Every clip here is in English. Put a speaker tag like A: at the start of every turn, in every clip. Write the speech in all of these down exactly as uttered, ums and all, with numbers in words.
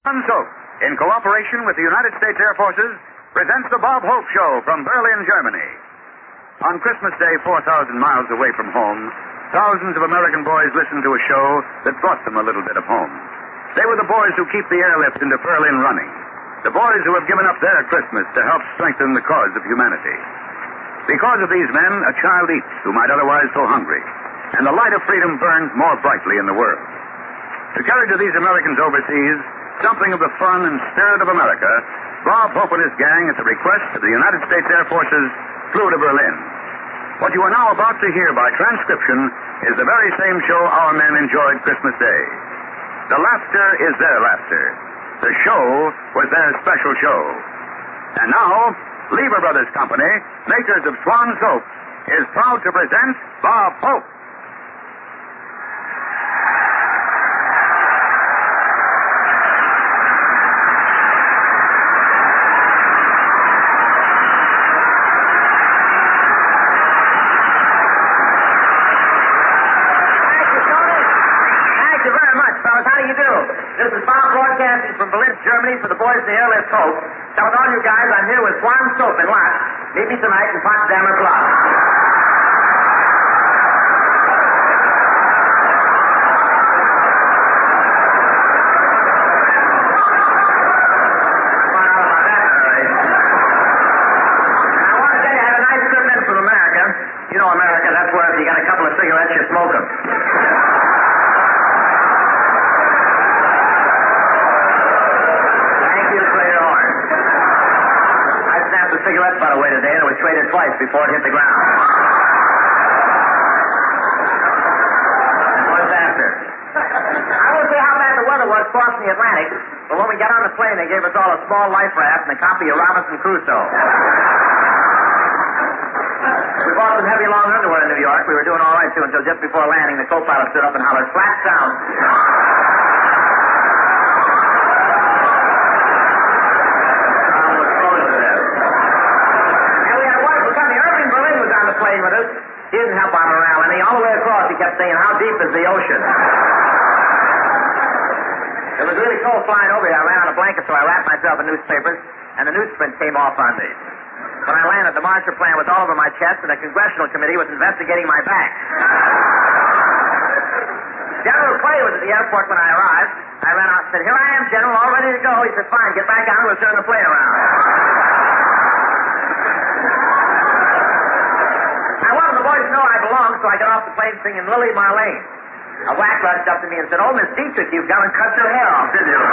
A: Swan Soap, in cooperation with the United States Air Forces, presents the Bob Hope Show from Berlin, Germany. On Christmas Day, four thousand miles away from home, thousands of American boys listened to a show that brought them a little bit of home. They were the boys who keep the airlift into Berlin running. The boys who have given up their Christmas to help strengthen the cause of humanity. Because of these men, a child eats who might otherwise go hungry, and the light of freedom burns more brightly in the world. To carry to these Americans overseas something of the fun and spirit of America, Bob Hope and his gang, at the request of the United States Air Forces, flew to Berlin. What you are now about to hear by transcription is the very same show our men enjoyed Christmas Day. The laughter is their laughter. The show was their special show. And now, Lever Brothers Company, makers of Swan Soap, is proud to present Bob Hope.
B: This is Bob broadcasting from Berlin, Germany for the boys in the Airlift Hope. Telling all you guys I'm here with Swan Soap in Lot. Meet me tonight in Potsdamer Platz. You know America, that's where if you got a couple of cigarettes, you smoke them. Thank you for your horn. I snapped a cigarette butt away today, and it was traded twice before it hit the ground. And what's after? I won't say how bad the weather was crossing the Atlantic, but when we got on the plane, they gave us all a small life raft and a copy of Robinson Crusoe. We bought some heavy long underwear in New York. We were doing all right, too, until just before landing, the co-pilot stood up and hollered, "Flat down." Almost froze to death. And we had a wonderful company. Irving Berlin was on the plane with us. He didn't help our morale any. All the way across, he kept saying, "How deep is the ocean?" It was really cold flying over here. I ran out of blankets, so I wrapped myself in newspapers, and the newsprint came off on me. When I landed, the Marshall Plan was all over my chest, and the Congressional Committee was investigating my back. General Clay was at the airport when I arrived. I ran out and said, "Here I am, General, all ready to go." He said, "Fine, get back on, we'll turn the plane around." I wanted the boys to know I belonged, so I got off the plane singing Lily Marlene. A whack rushed up to me and said, "Oh, Miss Dietrich, you've gone and cut your hair off, did you?"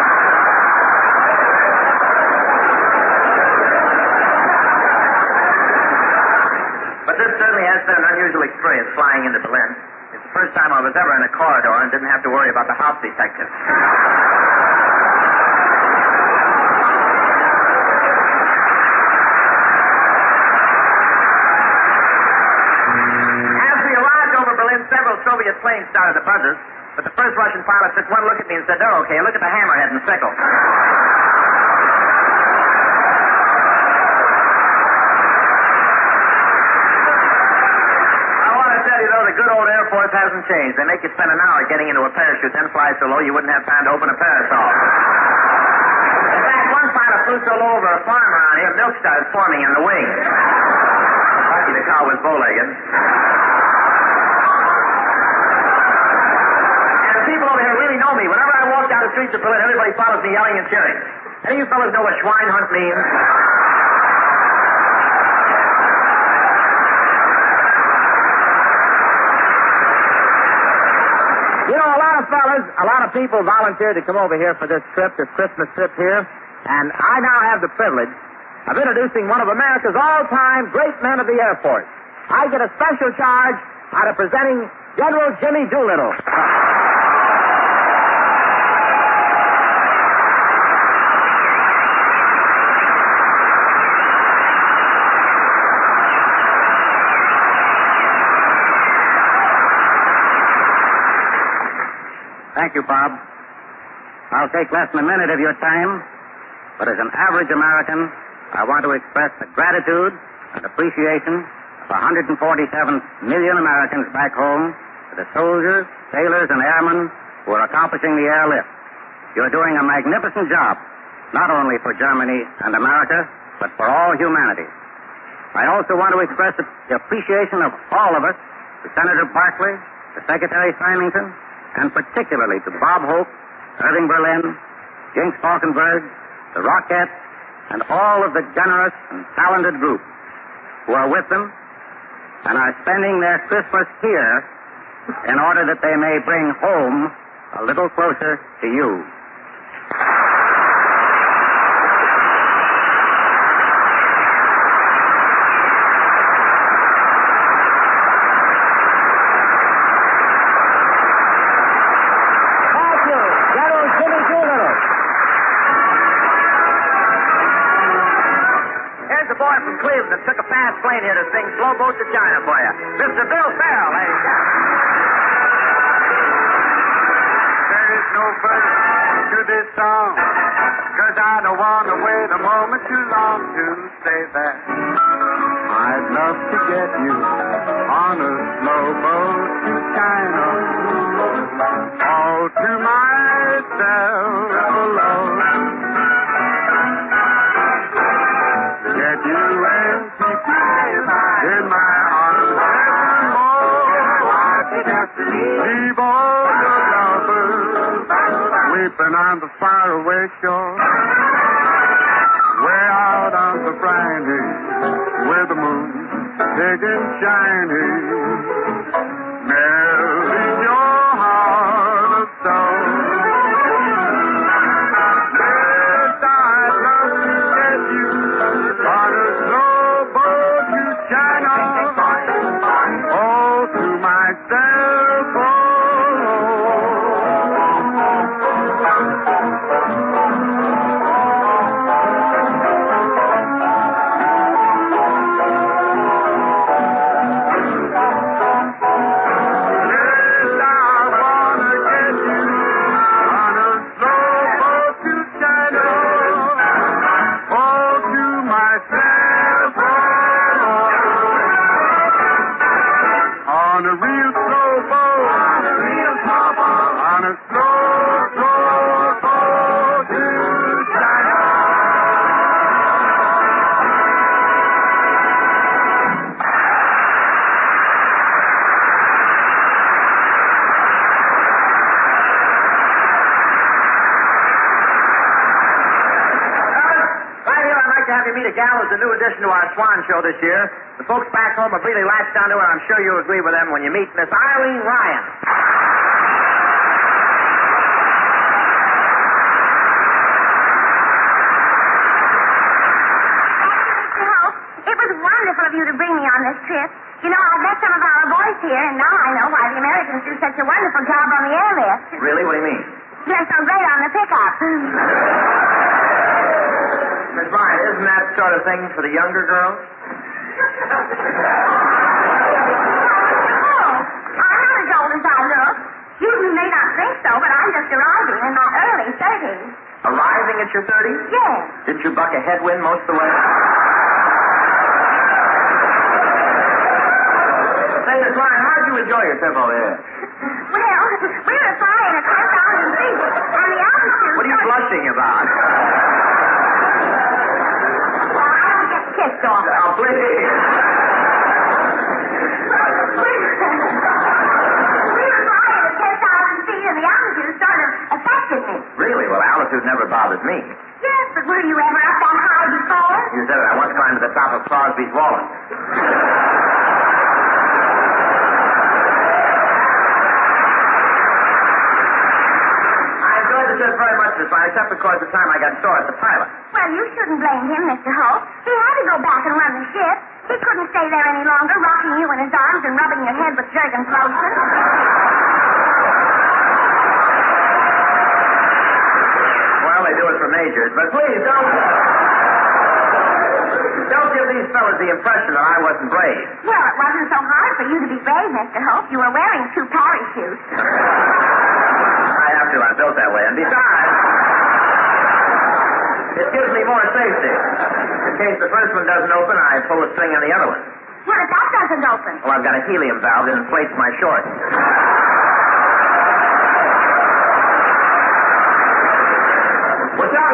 B: But this certainly has been an unusual experience flying into Berlin. It's the first time I was ever in a corridor and didn't have to worry about the house detective. As we arrived over Berlin, several Soviet planes started to buzz us, but the first Russian pilot took one look at me and said, "They're okay. Look at the hammerhead and sickle." The good old Air Force hasn't changed. They make you spend an hour getting into a parachute, then fly so low you wouldn't have time to open a parasol. In fact, one pilot flew so low over a farm around here, milk started forming on the wing. Lucky the cow was bow-legged. And the people over here really know me. Whenever I walk down the streets of Berlin, everybody follows me yelling and cheering. Any of you fellas know what Schweinhund means? You know, a lot of fellas, a lot of people volunteered to come over here for this trip, this Christmas trip here, and I now have the privilege of introducing one of America's all-time great men of the Air Force. I get a special charge out of presenting General Jimmy Doolittle.
C: Thank you, Bob. I'll take less than a minute of your time, but as an average American, I want to express the gratitude and appreciation of one hundred forty-seven million Americans back home to the soldiers, sailors, and airmen who are accomplishing the airlift. You're doing a magnificent job, not only for Germany and America, but for all humanity. I also want to express the appreciation of all of us to Senator Barkley, to Secretary Symington, and particularly to Bob Hope, Irving Berlin, Jinx Falkenberg, the Rockettes, and all of the generous and talented group who are with them and are spending their Christmas here in order that they may bring home a little closer to you.
B: From Cleveland took a fast plane here to sing Slow Boat to China for you. Mister Bill Farrell, ladies and gentlemen.
A: There is no verse to this song, 'cause I don't want to wait a moment too long to say that I'd love to get you on a slow boat to China, all to myself alone. Get you and keep you in my arms evermore. Leave all your lovers weeping on the faraway shore. Way out on the briny where the moon big and shiny, melting your heart of stone. Yes, I'd love to get you on a slow boat to China, all to myself alone. Yes, I wanna get you on a slow boat to China, all to myself alone. On a real slow boat, on a real slow boat, on a slow, slow boat to China.
B: Right here, I'd like to have you meet a gal who's a new addition to our Swan Show this year. The folks back home have really latched onto her. I'm sure you'll agree with them when you meet Miss Irene Ryan.
D: Mister Hope, it was wonderful of you to bring me on this trip. You know, I've met some of our boys here, and now I know why the Americans do such a wonderful job on the airlift.
B: Really? What do you mean?
D: They're so great on the pickup.
B: Miss Ryan, isn't that sort of thing for the younger girls?
D: Oh, I'm not as old as I look. You may not think so, but I'm just arriving in my early thirties.
B: Arriving at your thirties?
D: Yes.
B: Didn't you buck a headwind most of the way? Say, Miss Ryan, how'd you enjoy your trip over here?
D: Well, we were flying at ten thousand feet, and the altitude...
B: What are you blushing about?
D: Well, I don't get kissed off.
B: Oh, please.
D: We were flying at ten thousand feet, and the altitude sort of affected me.
B: Really? Well, altitude never bothered me.
D: Yes, but were you ever up that high before?
B: You said it. I once climbed to the top of Crosby's Wallen. Very much this line, except because the time I got sore at the pilot.
D: Well, you shouldn't blame him, Mister Hope. He had to go back and run the ship. He couldn't stay there any longer, rocking you in his arms and rubbing your head with Jergens lotion.
B: Well, they do it for majors, but please don't... Don't give these fellas the impression that I wasn't brave.
D: Well, it wasn't so hard for you to be brave, Mister Hope. You were wearing two parachutes.
B: I have to. I'm built that way. And besides, it gives me more safety. In case the first one doesn't open, I pull the string on the other one.
D: What if that doesn't open?
B: Well, I've got a helium valve that inflates my shorts.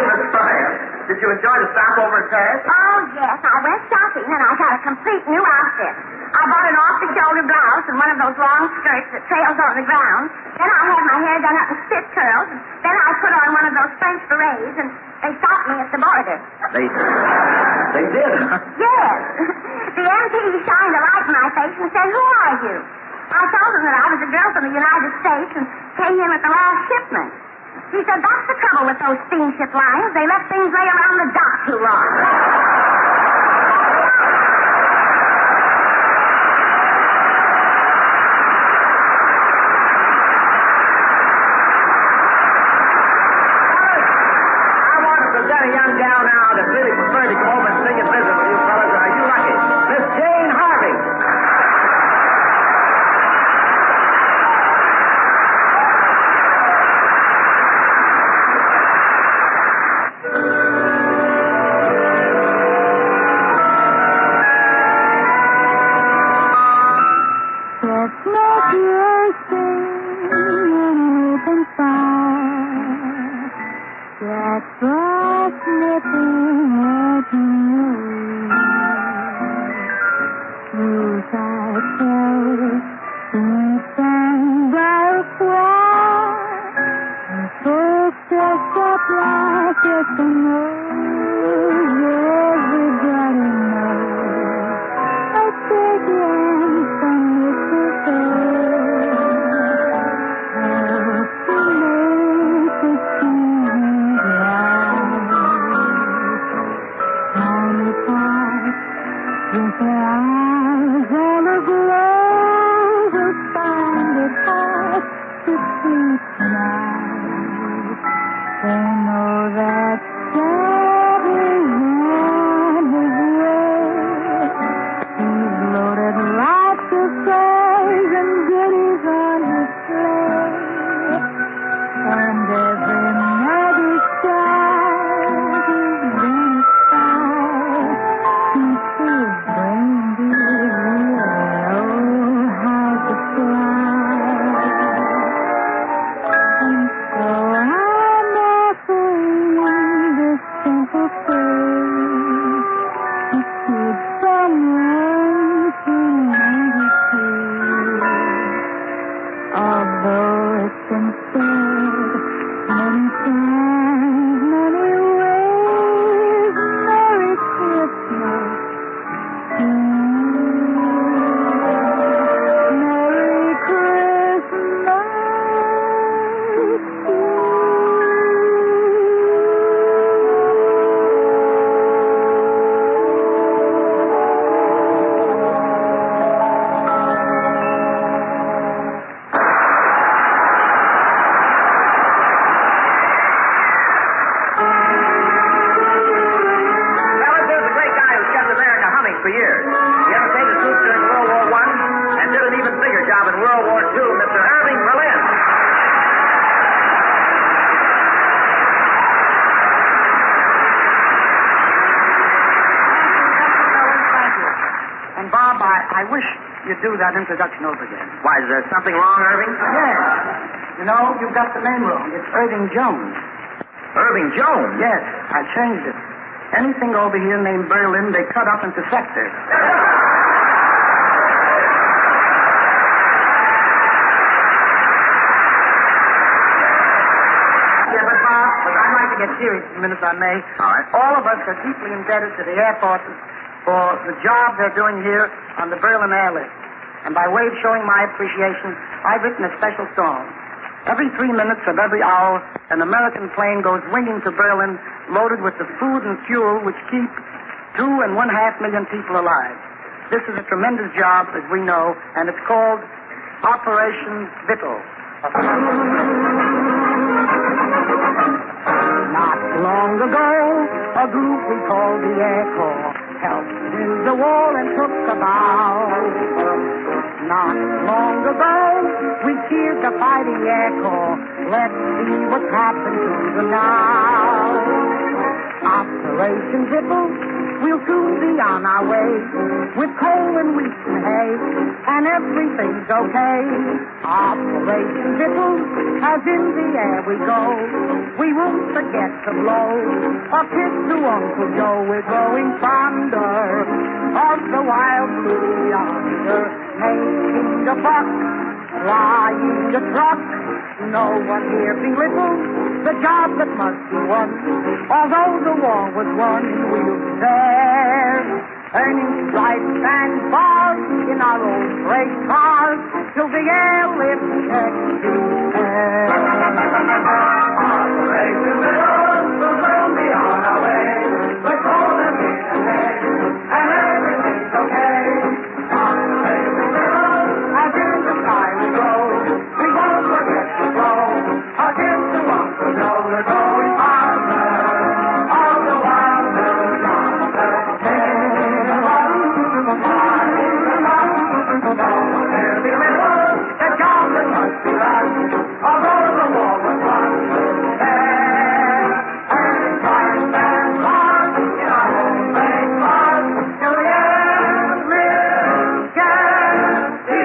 B: Miss Bryant. Did you enjoy the stopover at Paris?
D: Oh, yes. I went shopping and I got a complete new outfit. I bought an off-the-shoulder blouse and one of those long skirts that trails over the ground. Then I had my hair done up in spit curls. And then I put on one of those French berets, and they stopped me at the border.
B: They, they did?
D: Yes. The M P shined a light in my face and said, "Who are you?" I told him that I was a girl from the United States and came in with the last shipment. He said, "That's the trouble with those steamship lines. They let things lay around the dock too long."
B: I want to present a young gal now that really preferred to come over and sing and visit with you fellas. Are you lucky? Miss Jane Harvey.
E: I wish you'd do that introduction over again.
B: Why, is there something wrong, Irving?
E: Yes. You know, you've got the name wrong. It's Irving Jones.
B: Irving Jones?
E: Yes, I changed it. Anything over here named Berlin, they cut up into sectors. Yeah, but Bob, but I'd like to get serious for a minute, if I may.
B: All right.
E: All of us are deeply indebted to the Air Forces for the job they're doing here on the Berlin airlift. And by way of showing my appreciation, I've written a special song. Every three minutes of every hour, an American plane goes winging to Berlin loaded with the food and fuel which keep two and one half million people alive. This is a tremendous job, as we know, and it's called Operation Vittel. Not long ago, a group we called the Air Corps helped build the wall and took the bow. Not long ago, we cheered the fighting Air Corps. Let's see what's happened to them now. Operation Vittel, we'll soon be on our way with coal and wheat and hay, and everything's okay. Operation Vittel, as in the air we go. We we won't forget to blow a kiss to Uncle Joe. We're growing fonder of the wild blue yonder, making a buck, flying a truck. No one here belittles the job that must be won. Although the war was won, we'll be there, earning stripes and bars in our old freight cars till the airlift checks the air. Operation Middle will soon be on our way. We're golden in ahead, and everything's okay. Operation Middle, as in the sky we go. We won't forget to go. Against the Uncle Joe, we're going faster. All the while we're yonder. The job that must be done, although the war was won, there, and trying and hard in our own great cause, till the end we'll get the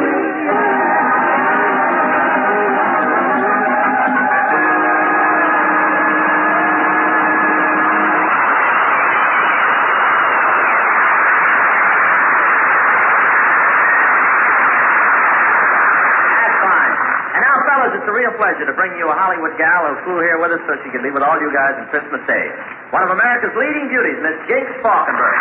B: It's a real pleasure to bring you a Hollywood gal who flew here with us so she could be with all you guys on Christmas Day. One of America's leading beauties, Miss Jinx Falkenberg.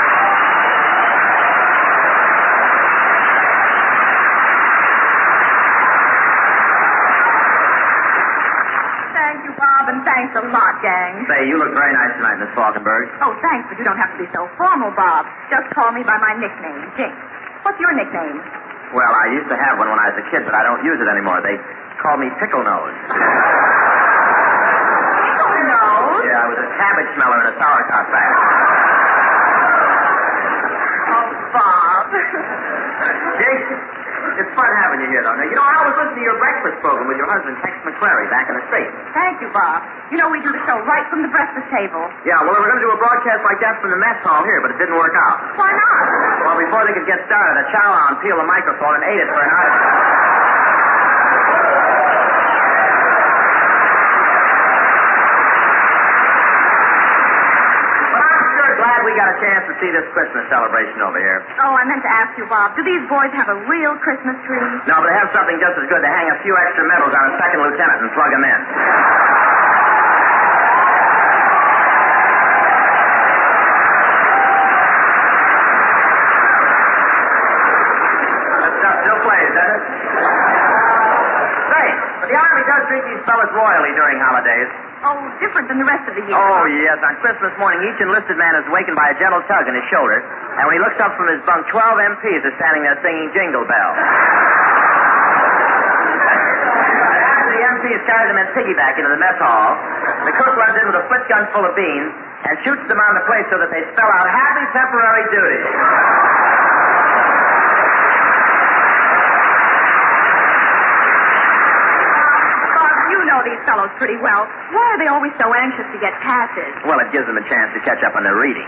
D: Thank you, Bob, and thanks a lot, gang.
B: Say, you look very nice tonight, Miss Falkenberg.
D: Oh, thanks, but you don't have to be so formal, Bob. Just call me by my nickname, Jinx. What's your nickname?
B: Well, I used to have one when I was a kid, but I don't use it anymore. They call me Pickle Nose.
D: Pickle Nose?
B: Yeah, I was a cabbage smeller in a sauerkraut factory.
D: Oh, Bob.
B: Jinx, it's fun having you here, though. Now, you know, I was listening to your breakfast program with your husband, Tex McCrary, back in the States.
D: Thank you, Bob. You know, we do the show right from the breakfast table.
B: Yeah, well, we were going to do a broadcast like that from the mess hall here, but it didn't work out.
D: Why not?
B: Well, before they could get started, a chow-on peeled the microphone and ate it for an hour. But I'm sure glad we got a chance to see this Christmas celebration over here.
D: Oh, I meant to ask you, Bob, do these boys have a real Christmas tree?
B: No, but they have something just as good to hang a few extra medals on a second lieutenant and plug them in. The Army does treat these fellas royally during holidays.
D: Oh, different than the rest of the year.
B: Oh, yes. On Christmas morning, each enlisted man is wakened by a gentle tug in his shoulder, and when he looks up from his bunk, twelve M Ps are standing there singing Jingle Bell. After the M Ps carry them in piggyback into the mess hall, the cook runs in with a split gun full of beans and shoots them on the plate so that they spell out happy temporary duty.
D: These fellows pretty well. Why are they always so anxious to get passes?
B: Well, it gives them a chance to catch up on their reading.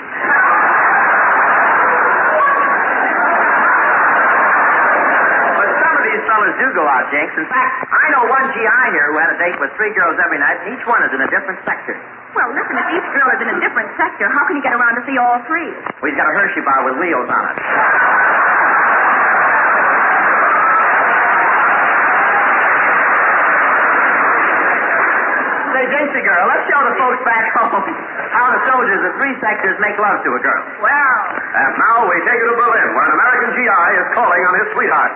B: But some of these fellas do go out, Jinx. In fact, I know one G I here who had a date with three girls every night, and each one is in a different sector.
D: Well, listen, if each girl is in a different sector, how can you get around to see all three?
B: We've got a Hershey bar with wheels on it. Say, Jinxie girl, let's show the folks back home how the soldiers of three sectors make love to a girl.
D: Well.
A: And now we take you to Berlin, where an American G I is calling on his sweetheart.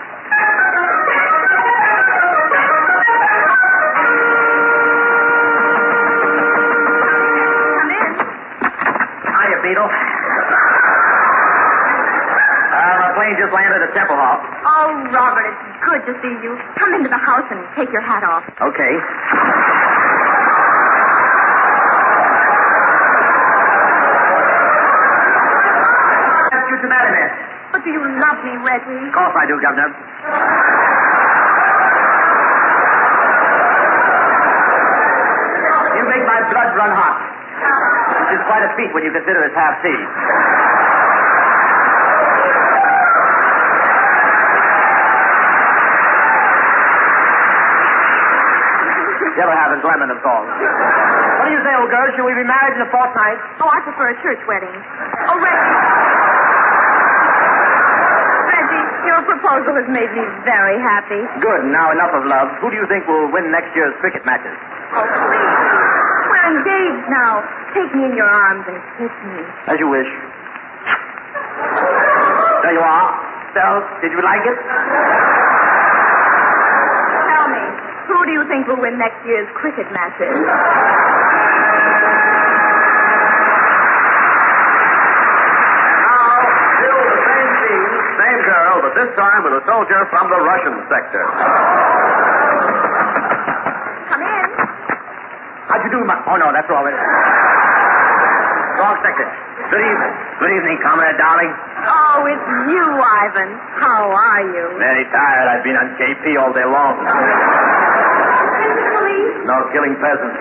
D: Come in.
B: Hiya, Beetle. Uh, my plane just landed at Temple Hall.
D: Oh, Robert, it's good to see you. Come into the house and take your hat off.
B: Okay. To marry me.
D: But do you love me, Reggie?
B: Of course I do, Governor. You make my blood run hot. Which is quite a feat when you consider it's half tea. You ever have a lemon of song. What do you say, old girl? Should we be married in a fortnight?
D: Oh, I prefer a church wedding. Oh, Reggie. Reggie, your proposal has made me very happy.
B: Good. Now enough of love. Who do you think will win next year's cricket matches?
D: Oh, please. We're engaged now. Take me in your arms and kiss me.
B: As you wish. There you are. Stella, did you like it?
D: Tell me, who do you think will win next year's cricket matches?
A: Now, still the same team, same girl, but this time with a soldier from the Russian sector.
D: Come in.
B: How'd you do, my... Oh, no, that's all right. Wrong sector. Good evening. Good evening, comrade, darling.
D: Oh, it's you, Ivan. How are you?
B: Very tired. I've been on J P all day long.
D: Police?
B: No, killing peasants.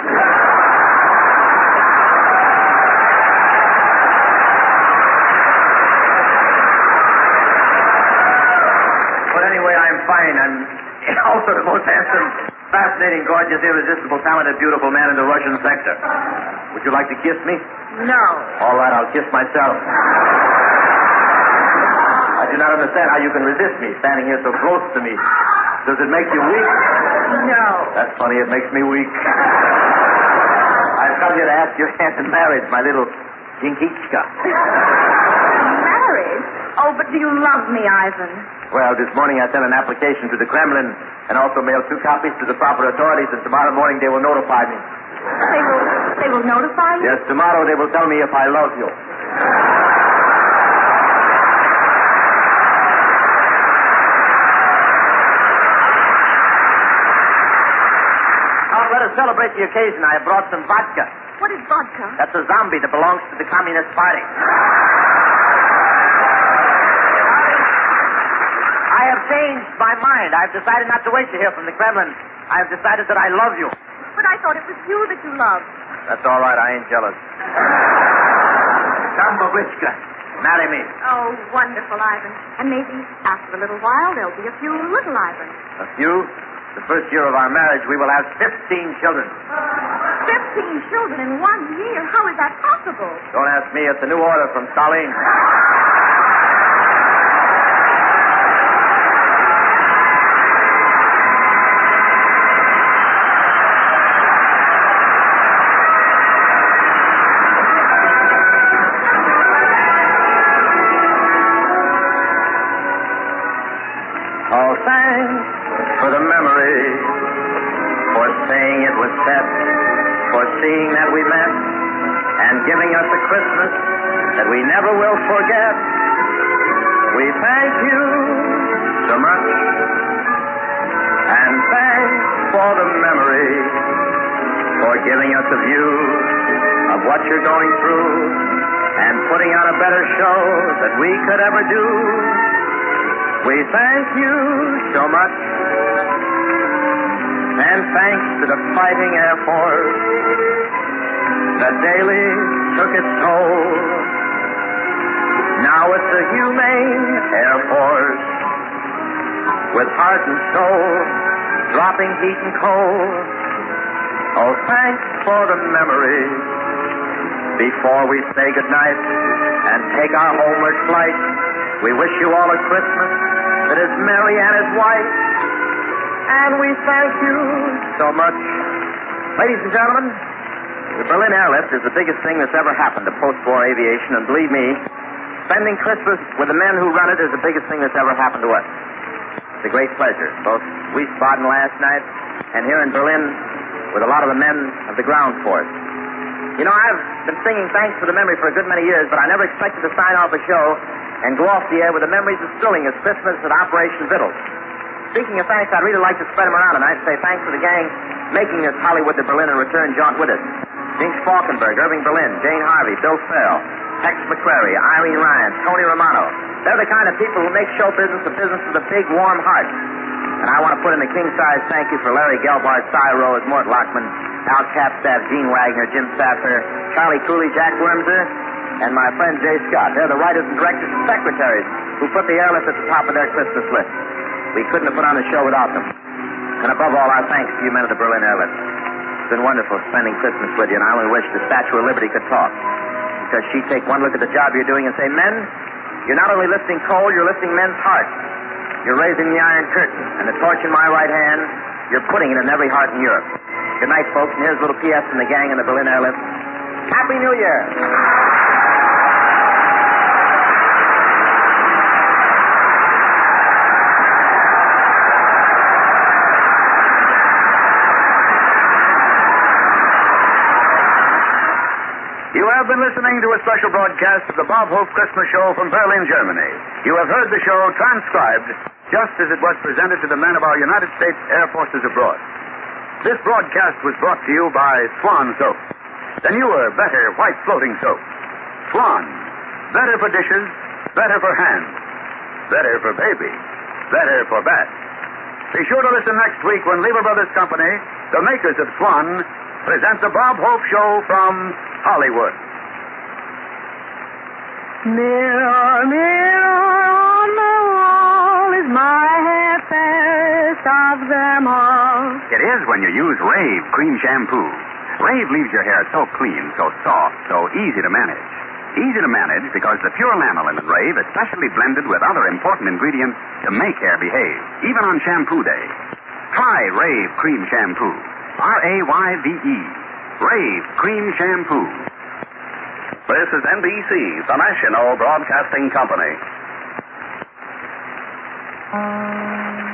B: But anyway, I'm fine. I'm also the most handsome, fascinating, gorgeous, irresistible, talented, beautiful man in the Russian sector. Would you like to kiss me?
D: No.
B: All right, I'll kiss myself. I do not understand how you can resist me, standing here so close to me. Does it make you weak?
D: No.
B: That's funny, it makes me weak. I've come here to ask your hand in marriage, my little Jinkichka.
D: Marriage? Oh, but do you love me, Ivan?
B: Well, this morning I sent an application to the Kremlin and also mailed two copies to the proper authorities, and tomorrow morning they will notify me.
D: They will, they will notify you?
B: Yes, tomorrow they will tell me if I love you. Now, let us celebrate the occasion. I have brought some vodka.
D: What is vodka?
B: That's a zombie that belongs to the Communist Party. I have changed my mind. I've decided not to wait to hear from the Kremlin. I have decided that I love you.
D: But I thought it was you that you loved.
B: That's all right. I ain't jealous. Come, Babichka. Marry me.
D: Oh, wonderful, Ivan. And maybe after a little while there'll be a few little Ivans.
B: A few? The first year of our marriage, we will have fifteen children.
D: Fifteen children in one year? How is that possible?
B: Don't ask me. It's a new order from Stalin. Oh, thanks for the memory, for saying it was set, for seeing that we met, and giving us a Christmas that we never will forget. We thank you so much, and thanks for the memory, for giving us a view of what you're going through, and putting on a better show than we could ever do. We thank you so much, and thanks to the fighting Air Force that daily took its toll. Now it's a humane Air Force with heart and soul, dropping heat and cold. Oh, thanks for the memory before we say goodnight and take our homeward flight. We wish you all a Christmas that is merry and is white, and we thank you so much. Ladies and gentlemen, the Berlin Airlift is the biggest thing that's ever happened to post-war aviation, and believe me, spending Christmas with the men who run it is the biggest thing that's ever happened to us. It's a great pleasure, both Wiesbaden last night and here in Berlin with a lot of the men of the ground force. You know, I've been singing Thanks for the Memory for a good many years, but I never expected to sign off a show and go off the air with the memories as thrilling as Christmas at Operation Vittles. Speaking of thanks, I'd really like to spread them around tonight and say thanks to the gang making this Hollywood to Berlin and return jaunt with us. Jinx Falkenberg, Irving Berlin, Jane Harvey, Bill Farrell, Tex McCrary, Irene Ryan, Tony Romano. They're the kind of people who make show business a business with a big, warm heart. And I want to put in a king-size thank you for Larry Gelbart, Cy Rose, Mort Lockman, Al Capstaff, Gene Wagner, Jim Saffer, Charlie Cooley, Jack Wormser, and my friend Jay Scott. They're the writers and directors and secretaries who put the airlift at the top of their Christmas list. We couldn't have put on the show without them. And above all, our thanks to you men of the Berlin Airlift. been wonderful spending Christmas with you, and I only wish the Statue of Liberty could talk. Because she'd take one look at the job you're doing and say, men, you're not only lifting coal, you're lifting men's hearts. You're raising the Iron Curtain, and the torch in my right hand, you're putting it in every heart in Europe. Good night, folks, and here's a little P S from the gang in the Berlin airlift. Happy New Year!
A: You have been listening to a special broadcast of the Bob Hope Christmas Show from Berlin, Germany. You have heard the show transcribed just as it was presented to the men of our United States Air Forces abroad. This broadcast was brought to you by Swan Soap, the newer, better white floating soap. Swan, better for dishes, better for hands, better for baby, better for bats. Be sure to listen next week when Lever Brothers Company, the makers of Swan, present the Bob Hope Show from Hollywood.
F: Mirror, mirror on the wall, is my hair fairest of them all?
G: It is when you use Rave Cream Shampoo. Rave leaves your hair so clean, so soft, so easy to manage. Easy to manage because the pure lanolin in Rave is specially blended with other important ingredients to make hair behave, even on shampoo day. Try Rave Cream Shampoo. R A Y V E. Rave Cream Shampoo.
H: This is N B C, the National Broadcasting Company.